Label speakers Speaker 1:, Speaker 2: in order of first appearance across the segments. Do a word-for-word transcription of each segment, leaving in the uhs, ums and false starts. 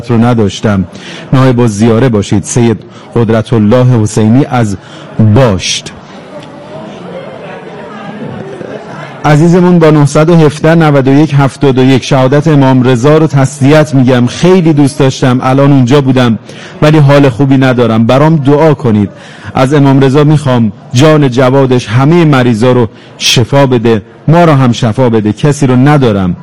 Speaker 1: رو نداشتم. نایب الزیاره باشید سید قدرت الله حسینی از باشت. عزیزمون با نهصد و هفده نود و یک هفتاد و یک شهادت امام رضا رو تسلیت میگم. خیلی دوست داشتم، الان اونجا بودم ولی حال خوبی ندارم، برام دعا کنید. از امام رضا میخوام جان جوادش همه مریضا رو شفا بده، ما رو هم شفا بده، کسی رو ندارم.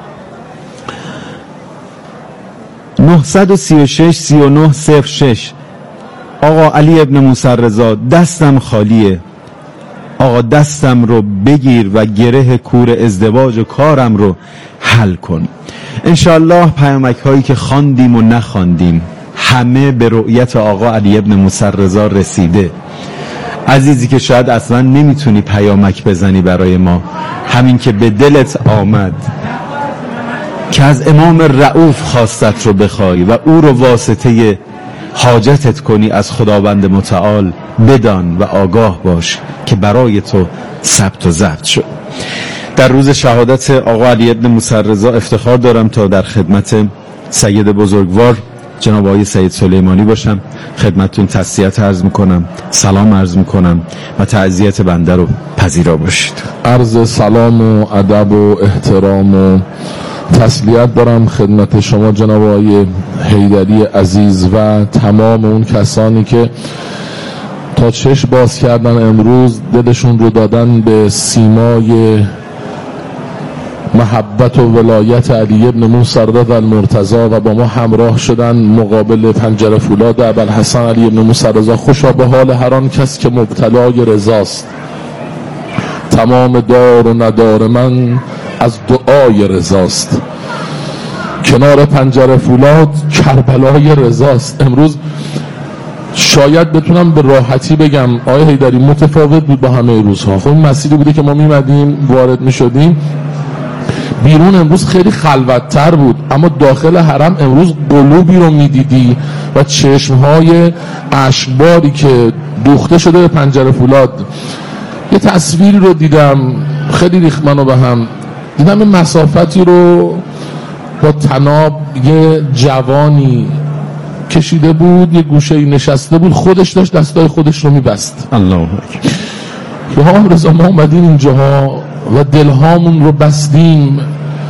Speaker 1: نهصد و سی و شش سی و نه صفر شش آقا علی ابن موسی رضا، دستم خالیه، آقا دستم رو بگیر و گره کور ازدواج و کارم رو حل کن. انشالله پیامک هایی که خواندیم و نخواندیم همه به رؤیت آقا علی ابن موسی رضا رسیده. عزیزی که شاید اصلا نمیتونی پیامک بزنی برای ما، همین که به دلت آمد که از امام رؤوف خواستت رو بخوای و او رو واسطه حاجتت کنی از خداوند متعال، بدان و آگاه باش که برای تو ثبت و ضبط شد. در روز شهادت آقا علی ابن موسی رضا افتخار دارم تا در خدمت سید بزرگوار جناب آقای سید سلیمانی باشم. خدمتتون تسلیت عرض میکنم، سلام عرض میکنم و تعزیت بنده رو پذیرا باشید.
Speaker 2: عرض سلام و ادب و احترام و تسلیت دارم خدمت شما جناب آقای حیدری عزیز و تمام اون کسانی که تا چشم باز کردن امروز دلشون رو دادن به سیمای محبت و ولایت علی ابن موسی رضا المرتضی و با ما همراه شدن مقابل پنجره فولاد ابوالحسن علی ابن موسی رضا. خوشا به حال هر آن کس که مبتلای رضاست، تمام دار و ندار من از دعای رضاست. کنار پنجره فولاد کربلای رضاست. امروز شاید بتونم به راحتی بگم آقای حیدری متفاوت بود با همه روزها. خب این مسیری بوده که ما میمدیم وارد میشدیم، بیرون امروز خیلی خلوت‌تر بود، اما داخل حرم امروز قلوبی رو میدیدی و چشمهای اشکباری که دوخته شده به پنجره فولاد. یه تصویری رو دیدم خیلی ریخت منو به هم. دیدم این مسافتی رو با طناب یه جوانی کشیده بود، یه گوشه نشسته بود، خودش داشت دستای خودش رو میبست.
Speaker 1: الله اکبر.
Speaker 2: یا هم رضا ما اومدیم اینجاها و دلهامون رو بستیم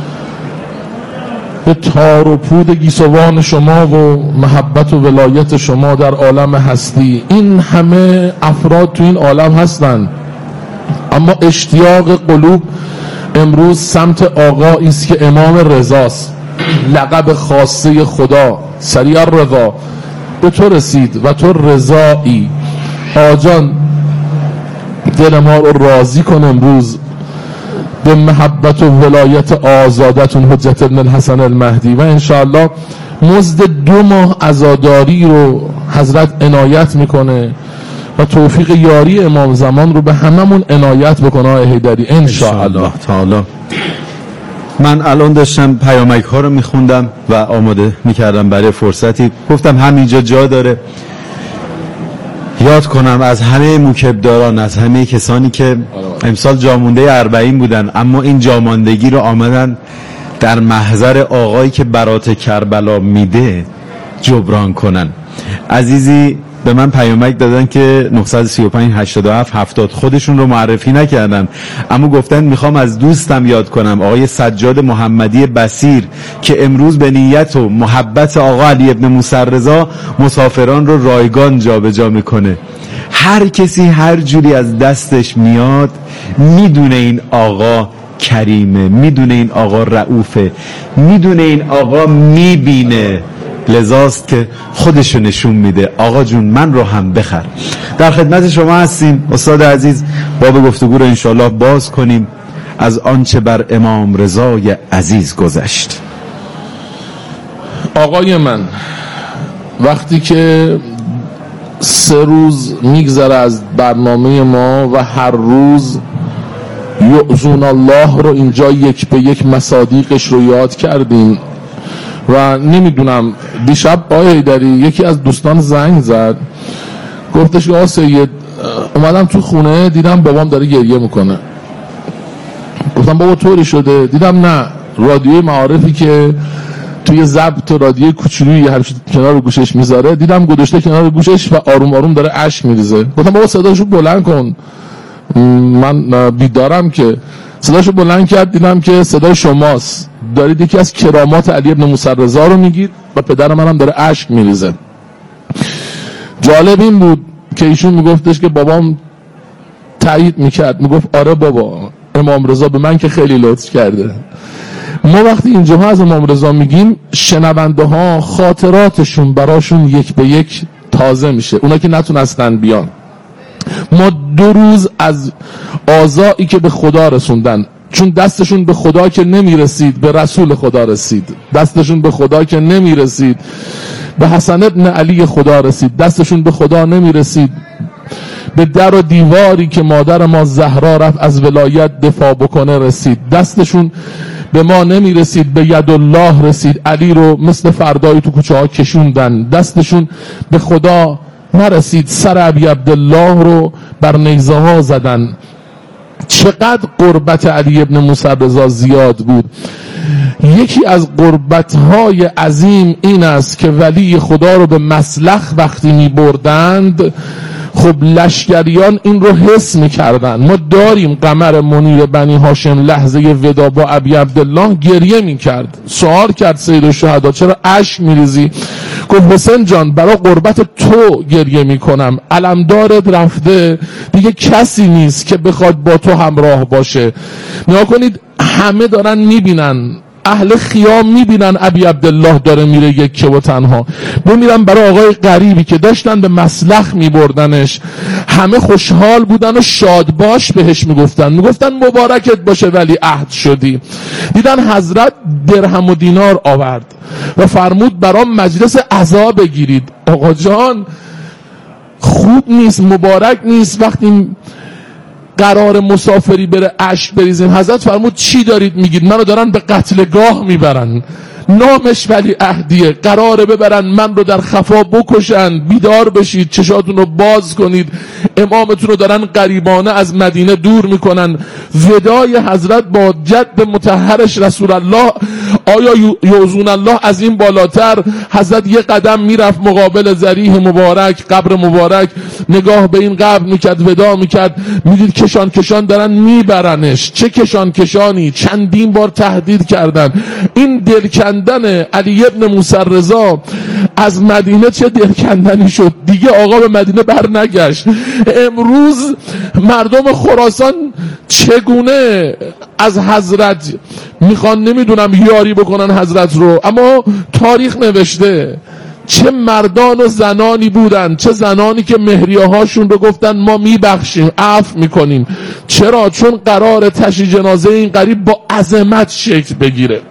Speaker 2: به تار و پود گیسوان شما و محبت و ولایت شما در عالم هستی. این همه افراد تو این عالم هستن، اما اشتیاق قلوب امروز سمت آقایی است که امام رضاست، لقب خاصه خدا سریع الرضا به تو رسید و تو رضایی. آجان دل ما رو راضی کن امروز به محبت و ولایت آزادتون حجت ابن الحسن المهدی و انشاءالله مزد دو ماه عزاداری رو حضرت عنایت میکنه و توفیق یاری امام زمان رو به هممون عنایت بکنه آقای حیدری انشاءالله
Speaker 1: تعالی. من الان داشتم پیامک ها رو میخوندم و آماده میکردم برای فرصتی، گفتم همینجا جا داره یاد کنم از همه موکبداران، از همه کسانی که امسال جامونده اربعین بودن اما این جاماندگی رو آمدن در محضر آقایی که برات کربلا میده جبران کنن. عزیزی به من پیامک دادن که نهصد و سی و پنج هشتاد و هفت هفتاد خودشون رو معرفی نکردن اما گفتن میخوام از دوستم یاد کنم آقای سجاد محمدی بصیر که امروز به نیت و محبت آقا علی ابن موسی رضا مسافران رو رایگان جابجا میکنه. هر کسی هر جوری از دستش میاد میدونه این آقا کریمه، میدونه این آقا رؤوفه، میدونه این آقا میبینه، لذاست که خودشو نشون میده آقا جون من رو هم بخر. در خدمت شما هستیم استاد عزیز، باب گفتگو رو انشالله باز کنیم از آنچه بر امام رضای عزیز گذشت.
Speaker 2: آقای من وقتی که سه روز میگذره از برنامه ما و هر روز یعظون الله رو اینجا یک به یک مصادیقش رو یاد کردیم و نمیدونم دیشب آقای حیدری یکی از دوستان زنگ زد گفتش یا سید اومدم تو خونه دیدم بابام داره گریه میکنه. گفتم بابا طوری شده؟ دیدم نه رادیوی معارفی که توی ضبط رادیو کوچولویی همیشه کنار گوشش میذاره، دیدم گذاشته کنار گوشش و آروم آروم داره اشک میریزه. گفتم بابا صداشو بلند کن، من بیدارم. که صداشو بلند کرد، دیدم که صدای شماست، دارید یکی از کرامات علی ابن موسی رضا رو میگید و پدر منم داره اشک میریزه. جالب این بود که ایشون میگفتش که بابام تایید میکرد، میگفت آره بابا امام رضا به من که خیلی لطف کرده. ما وقتی اینجاها از امام رضا میگیم، شنونده ها خاطراتشون براشون یک به یک تازه میشه، اونا که نتونستن بیان. ما دو روز از آزایی که به خدا رسوندن، چون دستشون به خدا که نمیرسید به رسول خدا رسید، دستشون به خدا که نمیرسید به حسن ابن علی خدا رسید، دستشون به خدا نمیرسید به در و دیواری که مادر ما زهرا رفت از ولایت دفاع بکنه رسید، دستشون به ما نمیرسید به ید الله رسید، علی رو مثل فردایی تو کوچه ها کشوندن، دستشون به خدا نرسید سر ابی عبدالله رو بر نیزه ها زدن. چقدر قربت علی ابن موسی رضا زیاد بود. یکی از قربت‌های عظیم این است که ولی خدا رو به مسلخ وقتی می بردند، خب لشکریان این رو حس میکردن. ما داریم قمر منیر بنی هاشم لحظه ودا با ابی عبدالله گریه میکرد، سوال کرد سید الشهدا چرا اشک میریزی؟ گفت حسین جان برای قربت تو گریه میکنم، علمدارت رفته دیگه کسی نیست که بخواد با تو همراه باشه. نگاه کنید همه دارن میبینن، اهل خیام میبینن ابی عبدالله داره میره یکه و تنها، بمیرن برای آقای غریبی که داشتن به مسلخ میبردنش، همه خوشحال بودن و شاد باش بهش میگفتن، میگفتن مبارکت باشه ولی عهد شدی. دیدن حضرت درهم و دینار آورد و فرمود برای مجلس عزا بگیرید. آقا جان خوب نیست، مبارک نیست وقتی قرار مسافری بره اشک بریزیم. حضرت فرمود چی دارید میگید؟ منو دارن به قتلگاه میبرن، نامش ولی عهدیه، قراره ببرن من رو در خفا بکشن. بیدار بشید، چشاتون رو باز کنید، امامتون رو دارن غریبانه از مدینه دور میکنن. ودای حضرت با جد مطهرش رسول الله، آیا یوزون الله از این بالاتر؟ حضرت یه قدم میرفت مقابل ذریح مبارک، قبر مبارک، نگاه به این قبر میکرد، ودا میکرد، میدید کشان کشان دارن میبرنش. چه کشان کشانی؟ چندین بار تهدید کردن. این دلکندن علی ابن موسی رضا از مدینه چه دلکندنی شد، دیگه آقا به مدینه بر نگشت. امروز مردم خراسان چگونه از حضرت میخوان نمیدونم یاری بکنن حضرت رو، اما تاریخ نوشته چه مردان و زنانی بودن، چه زنانی که مهریه هاشون رو گفتن ما میبخشیم، عفو میکنیم. چرا؟ چون قرار تشییع جنازه این غریب با عظمت شکل بگیره.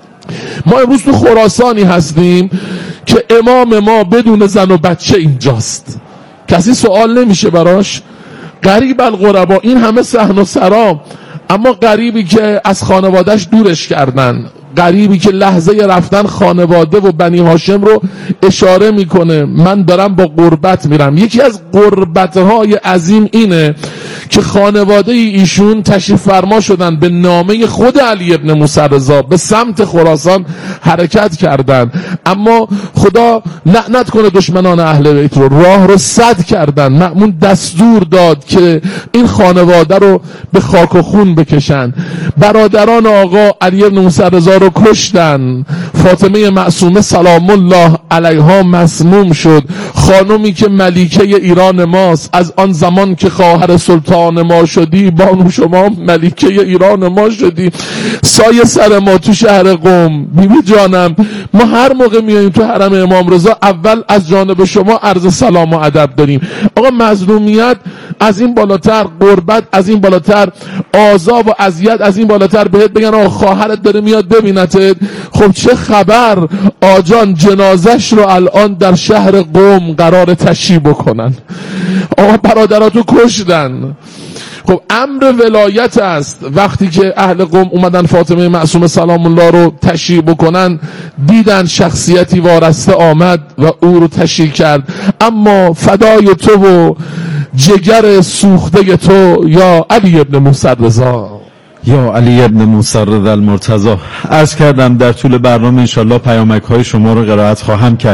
Speaker 2: ما امروز تو خراسانی هستیم که امام ما بدون زن و بچه اینجاست، کسی سوال نمیشه براش. غریب الغربا، این همه صحن و سرا، اما غریبی که از خانوادهش دورش کردن، غریبی که لحظه رفتن خانواده و بنی هاشم رو اشاره میکنه من دارم با غربت میرم. یکی از غربت‌های عظیم اینه که خانواده ایشون تشریف فرما شدن، به نامه خود علی ابن موسی رضا به سمت خراسان حرکت کردن، اما خدا لعنت کنه دشمنان اهل بیت رو، راه رو سد کردن. مأمون دستور داد که این خانواده رو به خاک و خون بکشن. برادران آقا علی ابن موسی رضا رو کشتن. فاطمه معصومه سلام الله علیها مسموم شد، خانومی که ملیکه ایران ماست. از آن زمان که خواهر سلطان ما شدی، بانو شما ملیکه ایران ما شدی. سایه سر ما تو شهر قم. بیبی جانم، ما هر موقع میاییم تو حرم امام رضا اول از جانب شما عرض سلام و ادب داریم. آقا مظلومیت از این بالاتر، غربت از این بالاتر، عذاب و اذیت از این بالاتر بهت بگن آقا خواهرت داره میاد ببینتت. خب چه خبر؟ آجان جنازش رو الان در شهر قم قرار تشییع بکنن. آقا برادراتو کشتن. خب امر ولایت است. وقتی که اهل قم اومدن فاطمه معصومه سلام الله رو تشییع بکنن، دیدن شخصیتی وارسته آمد و او رو تشییع کرد. اما فدای تو و جگر سوخته تو یا علی ابن موسی رضا،
Speaker 1: یا علی ابن موسی رضا المرتضی. عرض کردم در طول برنامه انشالله پیامک های شما رو قرائت خواهم کرد.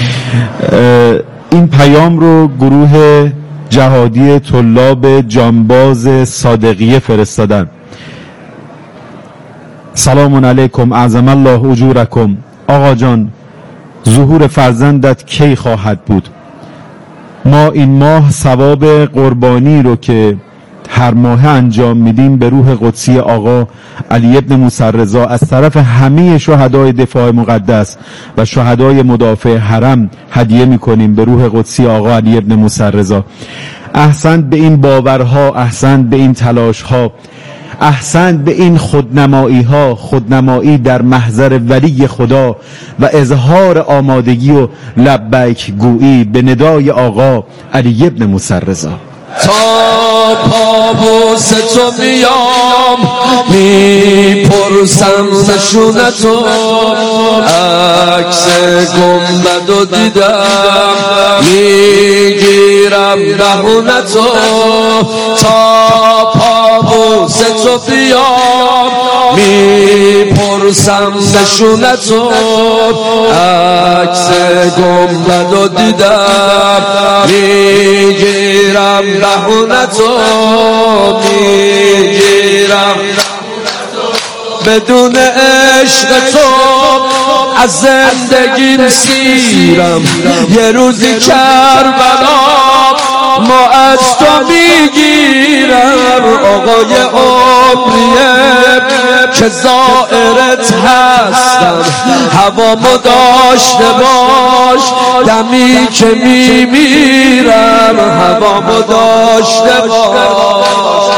Speaker 1: این پیام رو گروه جهادی طلاب جانباز صادقیه فرستادن. سلام علیکم، اعظم الله اجورکم. آقا جان، ظهور فرزندت کی خواهد بود؟ ما این ماه ثواب قربانی رو که هر ماه انجام میدیم به روح قدسی آقا علی ابن موسی رضا از طرف همه شهدای دفاع مقدس و شهدای مدافع حرم هدیه میکنیم به روح قدسی آقا علی ابن موسی رضا. احسنت به این باورها، احسنت به این تلاشها، احسنت به این خودنمایی ها، خودنمایی در محضر ولی خدا و اظهار آمادگی و لبیک گویی به ندای آقا علی ابن موسی رضا.
Speaker 2: تا پابوس تو میام میپرسم نشونتو، عکس گنبدو دیدم میگیرم بهونتو. تا پابوس تو بیام میپرسم نشونتو، عکس گنبدو دیدم میگیرم بهونتو، میگیرم بدون عشق تو از زندگیم سیرم. یه روزی کربلا ما از تو میگیرم. آقای عمریه که زائرت هستم، هوامو داشته باش دمی که میمیرم. هوامو داشته باش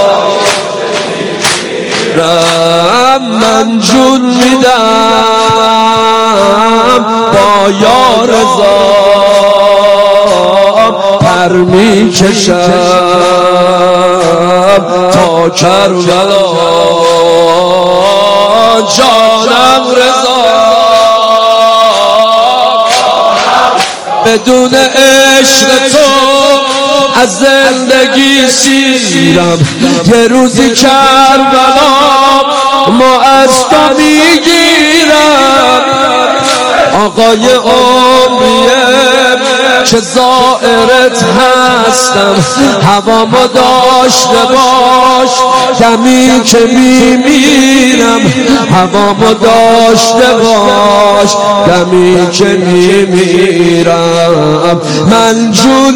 Speaker 2: من جون میدم با یا رضا پر میکشم تا کربلا. جانم رضا بدون عشق تو از زندگی سیرم. یه روزی کربلا ما از تو میگیرم. آقای عمریه که زائرت هستم، هوامو داشته باش دمی که میمیرم. هوامو داشته باش دمی که میمیرم. من جون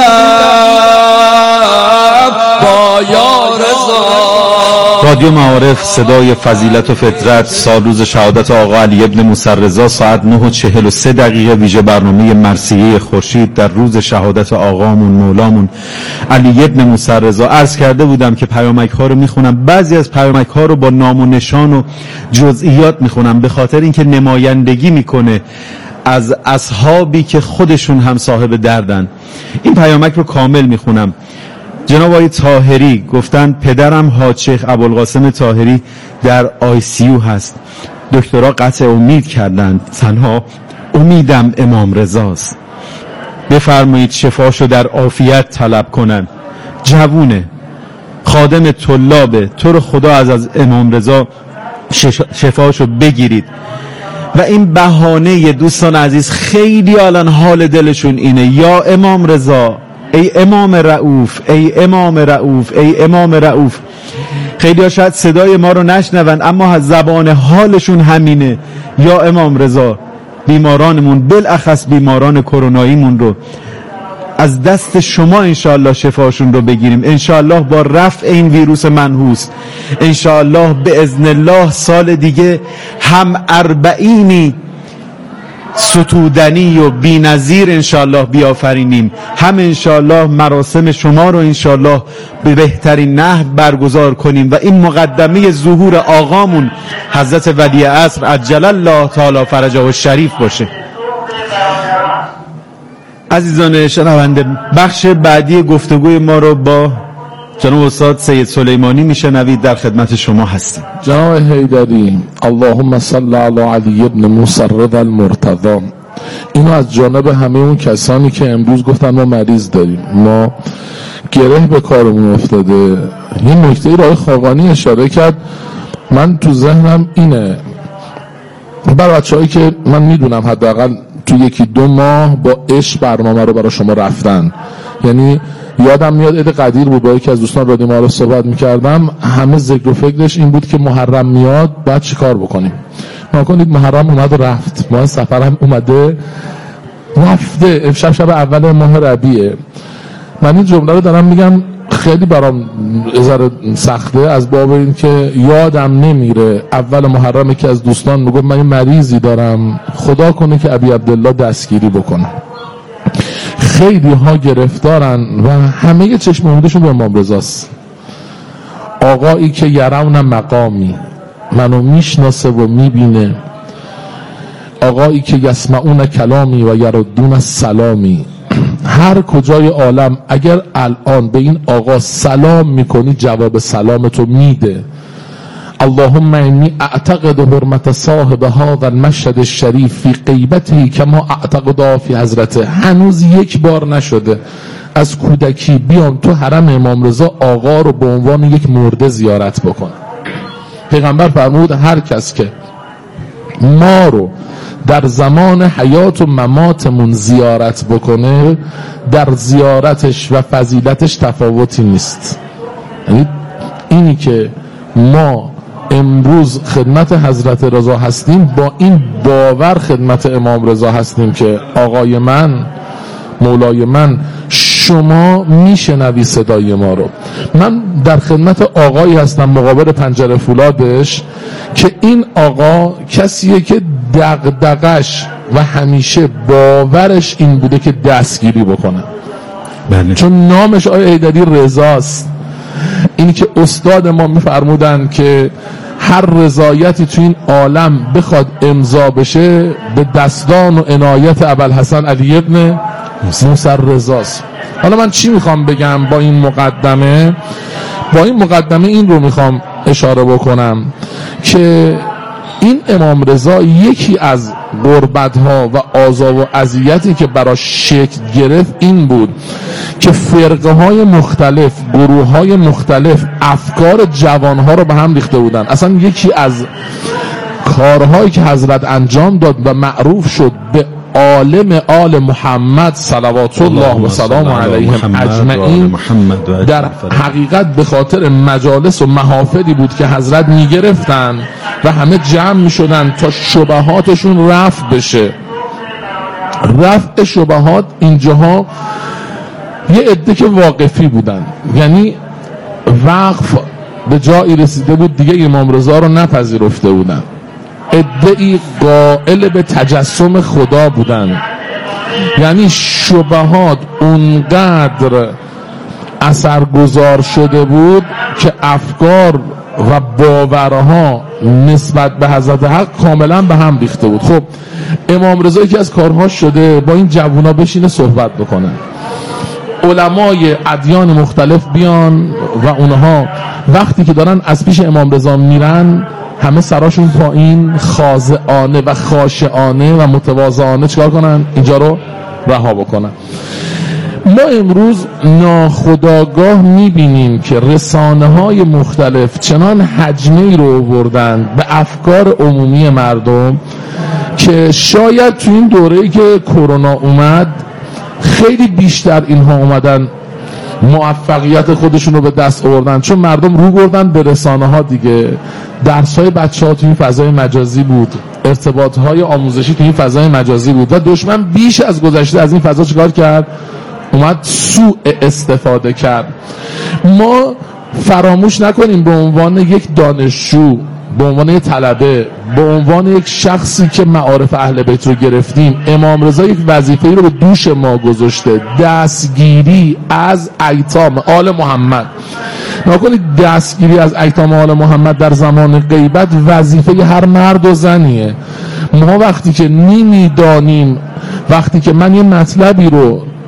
Speaker 2: میدم با یا رضا.
Speaker 1: رادیو معارف، صدای فضیلت و فطرت، سال روز شهادت آقا علی ابن موسی رضا، ساعت نه و چهل و سه دقیقه، ویژه برنامه مرثیه خورشید در روز شهادت آقامون مولامون علی ابن موسی رضا. عرض کرده بودم که پیامک ها رو میخونم، بعضی از پیامک ها رو با نام و نشان و جزئیات میخونم به خاطر اینکه نمایندگی میکنه از اصحابی که خودشون هم صاحب دردن. این پیامک رو کامل میخونم. جناب آقای طاهری گفتن پدرم حاج شیخ ابوالقاسم طاهری در آی سی یو هست، دکترها قطع امید کردند، تنها امیدم امام رضاست، بفرمایید شفاشو در عافیت طلب کنن. جوونه، خادم طلابه، تو رو خدا از از امام رضا شفاشو بگیرید. و این بهانه دوستان عزیز خیلی الان حال دلشون اینه، یا امام رضا، ای امام رؤوف، ای امام رؤوف، ای امام رؤوف. خیلی ها شاید صدای ما رو نشنون اما زبان حالشون همینه، یا امام رضا بیمارانمون بالاخص بیماران کروناییمون رو از دست شما انشاءالله شفاشون رو بگیریم. انشاءالله با رفع این ویروس منحوس انشاءالله به اذن الله سال دیگه هم اربعینی ستودنی و بی نظیر انشاءالله بیافرینیم، هم انشاءالله مراسم شما رو انشاءالله به بهترین نحو برگزار کنیم و این مقدمه ظهور آقامون حضرت ولی عصر عجل الله تعالی فرجه و شریف باشه. عزیزان شنونده، بخش بعدی گفتگوی ما رو با جناب استاد سید سلیمانی میشنوید. در خدمت شما هستیم.
Speaker 2: جناب حیدری، اللهم صل علی علی ابن موسی رضا المرتضی. اینو از جانب همه اون کسانی که امروز گفتن ما مریض داریم، ما گره به کارمون افتاده. یه نکته راه خاقانی اشاره کرد، من تو ذهنم اینه برای بچه‌هایی که من میدونم حداقل تو یکی دو ماه با عشق برنامه رو برای شما رفتن، یعنی یادم میاد عید قدیر بود با یکی از دوستان رادیو معارف صحبت میکردم، همه ذکر و فکرش این بود که محرم میاد بعد چی کار بکنیم. نکنید محرم اومد و رفت، ما سفر هم اومده رفته، امشب شب اول ماه ربیعه. من این جمله رو دارم میگم خیلی برام ذره سخته، از باب این که یادم نمیره اول محرم که از دوستان میگم من یه مریضی دارم خدا کنه که ابی عبدالله دستگیری بکنه. خیلی ها گرفتارن و همه چشم امیدشون به امام رضاست، آقایی که یرون مقامی، منو میشناسه و میبینه، آقایی که یسمعون کلامی و یردون سلامی. هر کجای عالم اگر الان به این آقا سلام میکنی جواب سلامتو میده. اللهم انی اعتقد حرمت صاحب هذا المشهد الشریف فی غیبته کما اعتقد فی حضرته. هنوز یک بار نشده از کودکی بیام تو حرم امام رضا آقا رو به عنوان یک مرده زیارت بکنم. پیغمبر فرمود هر کس که ما رو در زمان حیات و مماتمون زیارت بکنه در زیارتش و فضیلتش تفاوتی نیست. یعنی اینی که ما امروز خدمت حضرت رضا هستیم با این باور خدمت امام رضا هستیم که آقای من، مولای من، شما میشنوی صدای ما رو. من در خدمت آقایی هستم مقابل پنجره فولادش که این آقا کسیه که دغدغش و همیشه باورش این بوده که دستگیری بکنه. بله. چون نامش آقای ایدری رضاست. اینی که استاد ما میفرمودن که هر رضایتی تو این عالم بخواد امضا بشه به دستان و عنایت ابوالحسن علی ابن موسی رضاست. حالا من چی میخوام بگم با این مقدمه؟ با این مقدمه این رو میخوام اشاره بکنم که این امام رضا یکی از غربت‌ها و آزار و اذیتی که براش شکل گرفت این بود که فرقه های مختلف، گروه های مختلف افکار جوانها رو به هم ریخته بودن. اصلا یکی از کارهایی که حضرت انجام داد و معروف شد به عالم آل محمد صلوات الله و سلام علیهم اجمعین، در حقیقت به خاطر مجالس و محافلی بود که حضرت میگرفتن و همه جمع میشدن تا شبهاتشون رفع بشه. رفع شبهات اینجاها یه عده که واقفی بودن، یعنی وقف به جایی رسیده بود دیگه امام رضا رو نپذیرفته بودن. عده‌ای قائل به تجسم خدا بودن، یعنی شبهات اونقدر اثرگذار شده بود که افکار و باورها نسبت به حضرت حق کاملا به هم ریخته بود. خب امام رضا یکی از کارهاش شده با این جوونا بشینه صحبت بکنه، علمای ادیان مختلف بیان و اونها وقتی که دارن از پیش امام رضا میرن همه سراشون پایین، خاضعانه و خاشعانه و متواضعانه چکار کنن؟ اینجا رو رها بکنن. ما امروز ناخودآگاه میبینیم که رسانه های مختلف چنان حجمه رو آوردن به افکار عمومی مردم که شاید تو این دوره‌ای که کرونا اومد خیلی بیشتر اینها اومدن موفقیت خودشون رو به دست آوردن، چون مردم رو بردن به رسانه ها دیگه. درس های بچه ها تو این فضای مجازی بود، ارتباط های آموزشی تو این فضای مجازی بود و دشمن بیش از گذشته از این فضا چیکار کرد؟ اومد سوء استفاده کرد. ما فراموش نکنیم به عنوان یک دانشجو، به عنوان یک طلبه، به عنوان یک شخصی که معارف اهل بیت رو گرفتیم، امام رضا یک وظیفه‌ای رو به دوش ما گذاشته، دستگیری از ایتام آل محمد. نکنید دستگیری از ایتام آل محمد در زمان غیبت وظیفه هر مرد و زنیه. ما وقتی که نمیدانیم، وقتی که من یه مطلبی رو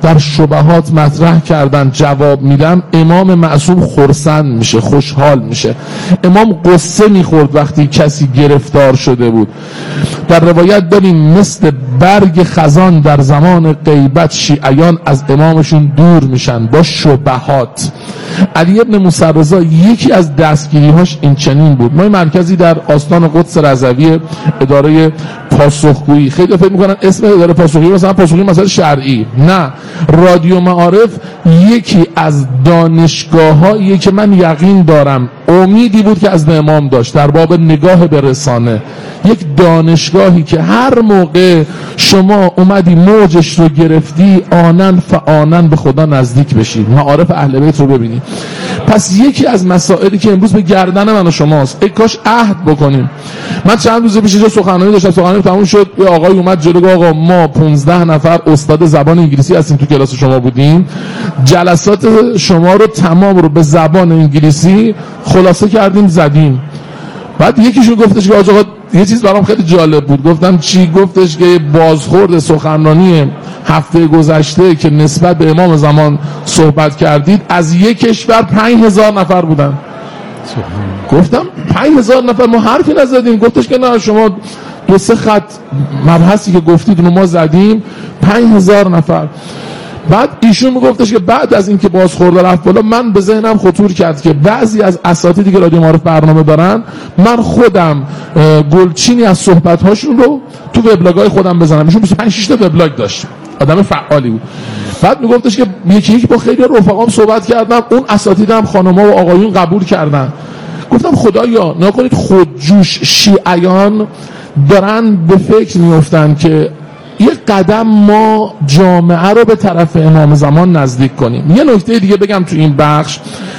Speaker 2: در شبهات مطرح کردن جواب میدم، امام معصوم خرسند میشه، خوشحال میشه. امام قصه میخورد وقتی کسی گرفتار شده بود. در روایت داریم مثل برگ خزان در زمان غیبت شیعیان از امامشون دور میشن با شبهات. علی ابن موسی رضا یکی از دستگیری‌هاش این چنین بود. ما مرکزی در آستان قدس رضوی اداره پاسخگویی، خیلی فکر میکنن اسم اداره پاسخگویی مثلا پاسخگویی مسائل شرعی، نه، رادیو معارف یکی از دانشگاه‌هایی که من یقین دارم امیدی بود که از امام داشت در باب نگاه به رسانه. یک دانشگاهی که هر موقع شما اومدی موجش رو گرفتی آنن فآنن به خدا نزدیک بشی، معارف اهل بیت رو ببینی. پس یکی از مسائلی که امروز به گردن من و شماست، ای کاش عهد بکنیم. من چند روز پیش اینجا سخنرانی داشتم، سخنرانی تموم شد، یه آقای اومد جلو، آقا ما پانزده نفر استاد زبان انگلیسی هستیم تو کلاس شما بودیم، جلسات شما رو تمام رو به زبان انگلیسی خلاصه کردیم زدیم. بعد یکیشون گفتش که آقا یه چیز برام خیلی جالب بود. گفتم چی؟ گفتش که بازخورد سخنرانی هفته گذشته که نسبت به امام زمان صحبت کردید از یک کشور پنج هزار نفر بودن. گفتم پنج هزار نفر ما حرفی نزدیم. گفتش که نه، شما دو سه خط مبحثی که گفتید رو ما زدیم، پنج هزار نفر. بعد ایشون میگفتش که بعد از اینکه بازخورده رفت بالا، من به ذهنم خطور کرد که بعضی از اساتیدی که رادیو معارف برنامه دارن، من خودم گلچینی از صحبت‌هاشون رو تو وبلاگ‌های خودم بزنم. ایشون بیست و پنج شش تا وبلاگ داشت، آدم فعالی بود. بعد میگفتش که یکی یکی با خیلی رفقام صحبت کردم، اون اساتیدم خانم‌ها و آقایون قبول کردن. گفتم خدایا نکنید خودجوش شیعیان دارن به فکر میافتن که یک قدم ما جامعه رو به طرف امام زمان نزدیک کنیم. یه نکته دیگه بگم تو این بخش،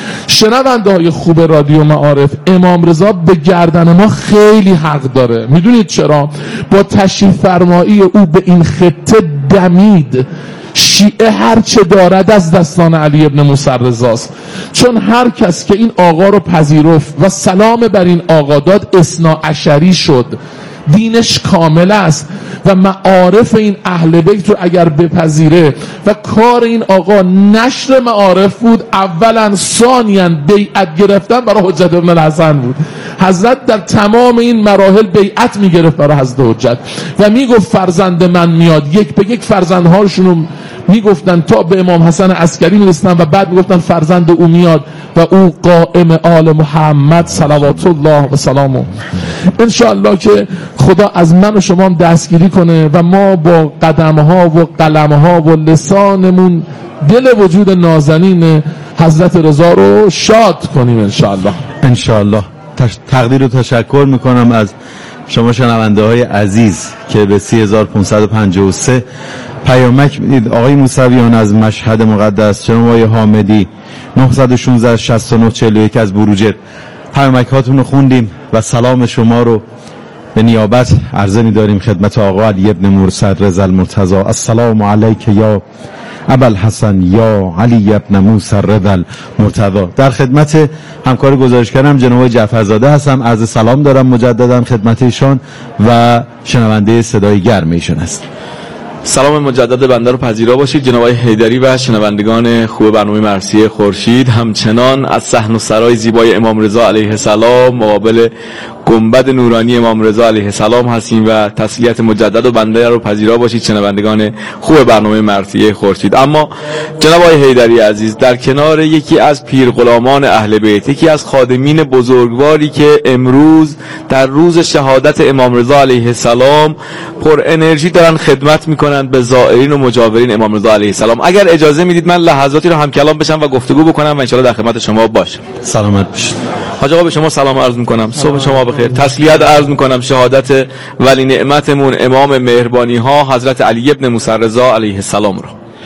Speaker 2: شنونده های خوب رادیو معارف، امام رضا به گردن ما خیلی حق داره. میدونید چرا؟ با تشریف فرمایی او به این خطه دمید شیعه هر چه دارد از دستان علی ابن موسی رضاست. چون هر کس که این آقا رو پذیرفت و سلام بر این آقا داد اثنا عشری شد، دینش کامل است و معارف این اهل بیت رو اگر بپذیره و کار این آقا نشر معارف بود، اولا ثانیاً بیعت گرفتن برای حجت ابن الحسن بود. حضرت در تمام این مراحل بیعت میگرفت برای حضرت حجت و میگفت فرزند من میاد، یک به یک فرزندهاشون رو میگفتن تا به امام حسن عسکری میرسن و بعد میگفتن فرزند او میاد و او قائم آل محمد صلوات الله و سلامه. انشاءالله که خدا از من و شما هم دستگیری کنه و ما با قدمها و قلمها و لسانمون دل وجود نازنین حضرت رضا رو شاد کنیم انشاءالله.
Speaker 1: انشاءالله. تقدیر و تشکر میکنم از شما شنونده های عزیز که به سی هزار و پانصد و پنجاه و سه پیامک میدید. آقای موسویان از مشهد مقدس، جناب آقای حامدی نه یک شش شصت و نه چهل و یک از بروجرد، پیامک هاتون رو خوندیم و سلام شما رو به نیابت عرضه می‌داریم خدمت آقا علی ابن موسی رضا المرتضی. السلام علیک یا ابوالحسن یا علی ابن موسی رضا المرتضی. در خدمت همکار گزارشگرم جناب جعفرزاده هستم. عرض سلام دارم مجددا خدمت ایشان و شنونده صدای گرم ایشان هستم.
Speaker 3: سلام مجدد بنده رو پذیرا باشید جناب آقای حیدری و شنوندگان خوب برنامه مرثیه خورشید. همچنان از صحن و سرای زیبای امام رضا علیه السلام مقابل گنبد نورانی امام رضا علیه السلام هستیم و تسلیت مجدد و بنده رو پذیرا باشید شنوندگان خوب برنامه مرثیه خورشید. اما جناب آقای حیدری عزیز، در کنار یکی از پیرغلامان اهل بیت، یکی از خادمین بزرگواری که امروز در روز شهادت امام رضا علیه السلام پر انرژی دارن خدمت میکنن به زائرین و مجاورین امام رضا علیه السلام، اگر اجازه میدید من لحظاتی رو هم کلام بشم و گفتگو بکنم و ان شاءالله در خدمت شما باشم.
Speaker 1: سلامت باشید.
Speaker 3: حاج آقا به شما سلام عرض میکنم، صبح شما بخیر. تسلیت عرض میکنم شهادت ولی نعمتمون امام مهربانی ها حضرت علی ابن موسی رضا علیه السلام رو.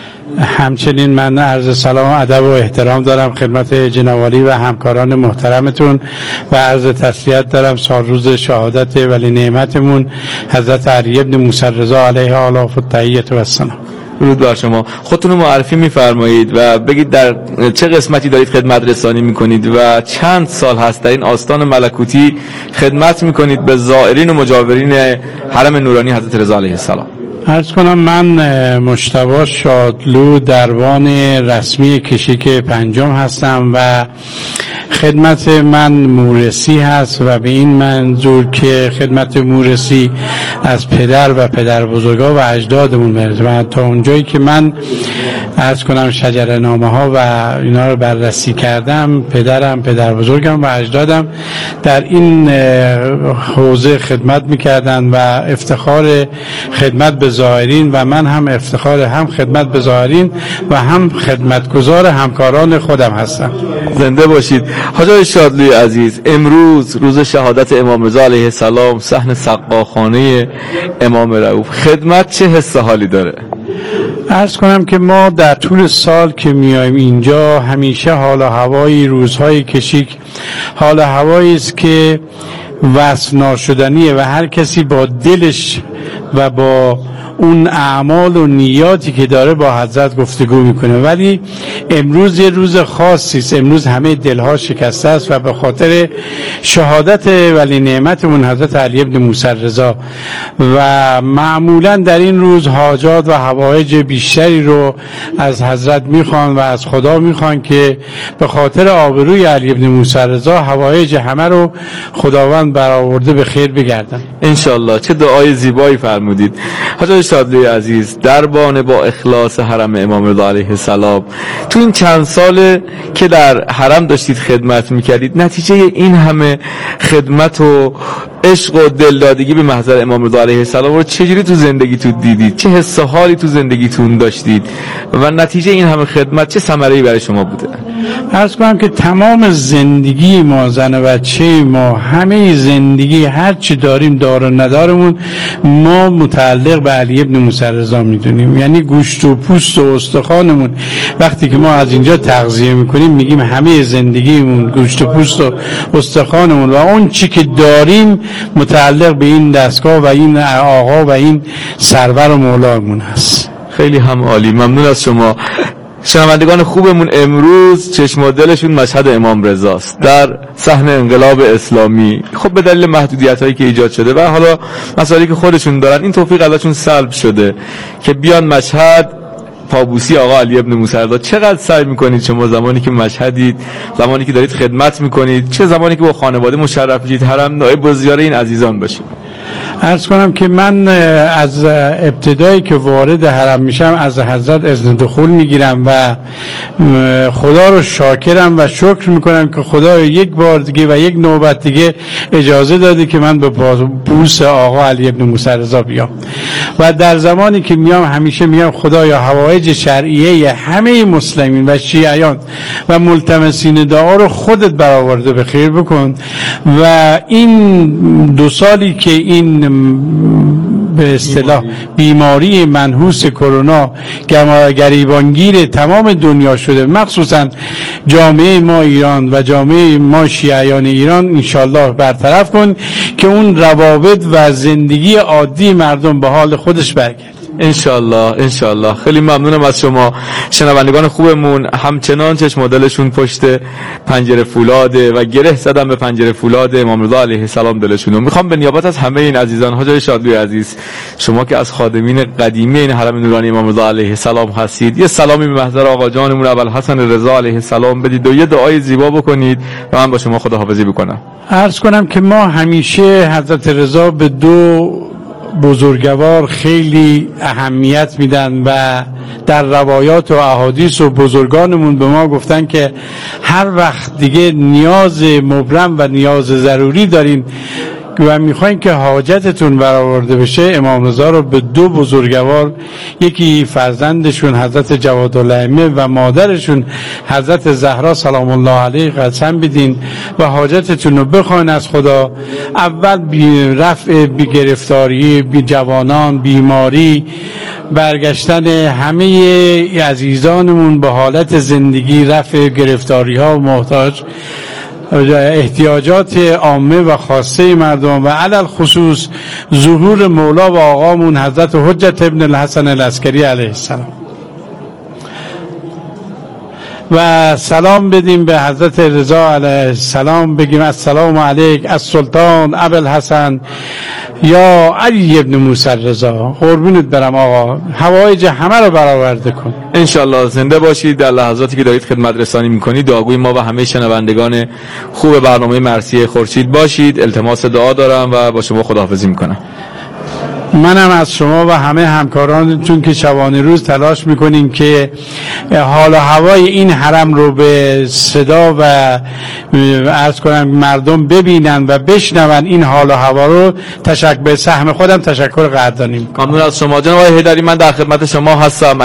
Speaker 4: همچنین من عرض سلام و ادب و احترام دارم خدمت جناب عالی و همکاران محترمتون و عرض تسلیت دارم سال روز شهادت ولی نعمتمون حضرت علی ابن موسی رضا علیه آلاف التحیة و السلام.
Speaker 3: درود بر شما. خودتون رو معرفی می‌فرمایید و بگید در چه قسمتی دارید خدمت رسانی می‌کنید و چند سال هست در این آستان ملکوتی خدمت می‌کنید به زائرین و مجاورین حرم نورانی حضرت رضا علیه السلام.
Speaker 4: عرض کنم من مجتبی شادلو دربان رسمی کشیک پنجم هستم و خدمت من مورثی هست و به این منظور که خدمت مورثی از پدر و پدر بزرگا و اجدادمون میرسه و تا اونجایی که من عرض کنم شجره نامه ها و اینا رو بررسی کردم، پدرم، پدر بزرگم و اجدادم در این حوزه خدمت میکردن و افتخار خدمت به زائرین و من هم افتخار هم خدمت به زائرین و هم خدمتگزار همکاران خودم هستم.
Speaker 3: زنده باشید. حاج شادلوی عزیز، امروز روز شهادت امام رضا علیه السلام، صحن سقاخانه امام رؤوف، خدمت چه حس حالی داره؟
Speaker 4: عرض کنم که ما در طول سال که میایم اینجا همیشه حال و هوای روزهای کشیک حال و هوایی است که وصف ناشدنیه و هر کسی با دلش و با اون اعمال و نیاتی که داره با حضرت گفتگو میکنه. ولی امروز یه روز خاصی است، امروز همه دلها شکسته است و به خاطر شهادت ولی نعمتمون حضرت علی ابن موسی رضا و معمولا در این روز حاجات و حوایج بیشتری رو از حضرت میخوان و از خدا میخوان که به خاطر آبروی علی ابن موسی رضا حوایج همه رو خداوند برآورده به خیر بگردن
Speaker 3: انشالله. چه دعای زیبایی فرمودید. حاج شادلوی عزیز، دربان با اخلاص حرم امام رضا علیه السلام، تو این چند ساله که در حرم داشتید خدمت میکردید، نتیجه این همه خدمت و عشق و دلدادگی به محضر امام رضا علیه السلام رو چجوری تو زندگیتون دیدید؟ چه حس و حالی تو زندگیتون داشتید و نتیجه این همه خدمت چه ثمره‌ای برای شما بوده؟
Speaker 4: عرض کنم که تمام زندگی ما، زن و بچه ما، همه زندگی هر چی داریم، دار و ندارمون، ما متعلق به علی ابن موسی رضا میدونیم. یعنی گوشت و پوست و استخوانمون وقتی که ما از اینجا تغذیه میکنیم میگیم همه زندگیمون گوشت و پوست و استخوانمون و اون چی که داریم متعلق به این دستگاه و این آقا و این سرور و مولامون هست.
Speaker 3: خیلی هم عالی، ممنون از شما. شنوندگان خوبمون، امروز چشم و دلشون مشهد امام رضاست در صحن انقلاب اسلامی. خب به دلیل محدودیت‌هایی که ایجاد شده و حالا مسائلی که خودشون دارن، این توفیق ازشون سلب شده که بیان مشهد پابوسی آقا علی ابن موسی رضا. چقدر سعی میکنید شما زمانی که مشهدید، زمانی که دارید خدمت میکنید، چه زمانی که با خانواده مشرف میشید حرم، نایب الزیاره این عزیزان باشید؟
Speaker 4: عرض کنم که من از ابتدایی که وارد حرم میشم از حضرت اذن دخول میگیرم و خدا رو شاکرم و شکر میکنم که خدا یک بار دیگه و یک نوبت دیگه اجازه داده که من به پابوس آقا علی ابن موسی رضا بیام و در زمانی که میام همیشه میام خدایا حوایج شرعیه همه مسلمین و شیعیان و ملتمسین دعا رو خودت برآورده به خیر بکن و این دو سالی که این به اصطلاح بیماری منحوس کرونا گریبانگیر تمام دنیا شده، مخصوصا جامعه ما ایران و جامعه ما شیعیان ایران، انشالله برطرف کن که اون روابط و زندگی عادی مردم به حال خودش برگرد.
Speaker 3: انشالله انشالله. خیلی ممنونم از شما. شنوندگان خوبمون همچنان چشم و دلشون پشت پنجره فولاده و گره زدن به پنجره فولاد امام رضا علیه السلام دلشون. میخوام به نیابت از همه این عزیزان، حاج شادلوی عزیز، شما که از خادمین قدیمی این حرم نورانی امام رضا علیه السلام هستید، یه سلامی به محضر آقا جانمون ابوالحسن رضا علیه السلام بدید و یه دعای زیبا بکنید و من با شما خداحافظی بکنم.
Speaker 4: عرض کنم که ما همیشه حضرت رضا به دو بزرگوار خیلی اهمیت میدن و در روایات و احادیث و بزرگانمون به ما گفتن که هر وقت دیگه نیاز مبرم و نیاز ضروری دارین و میخواین که حاجتتون برآورده بشه، امام رضا رو به دو بزرگوار، یکی فرزندشون حضرت جوادالائمه و مادرشون حضرت زهرا سلام الله علیه قسم بدین و حاجتتون رو بخواین از خدا. اول بی رفع بی گرفتاری بی جوانان، بیماری، برگشتن همه عزیزانمون به حالت زندگی، رفع گرفتاری ها و محتاج احتیاجات عامه و خاصه مردم و علل خصوص ظهور مولا و آقامون حضرت حجت ابن الحسن العسکری علیه السلام. و سلام بدیم به حضرت رضا علیه السلام، بگیم السلام علیک از سلطان ابوالحسن یا علی ابن موسی رضا، قربونت برم آقا، حوایج همه رو برآورده کن.
Speaker 3: انشالله. زنده باشید. در لحظاتی که دارید خدمت رسانی میکنید دعاگوی ما و همه شنوندگان خوب برنامه مرثیه خورشید باشید. التماس دعا دارم و با شما خداحافظی میکنم.
Speaker 4: منم از شما و همه همکارانتون که شبانه روز تلاش میکنیم که حال و هوای این حرم رو به صدا و عرض کنم مردم ببینن و بشنون این حال و هوا رو، تشکر به سهم خودم تشکر قدردانی میکنم.
Speaker 3: ممنون از شما جناب آقای حیدری. من در خدمت شما هستم.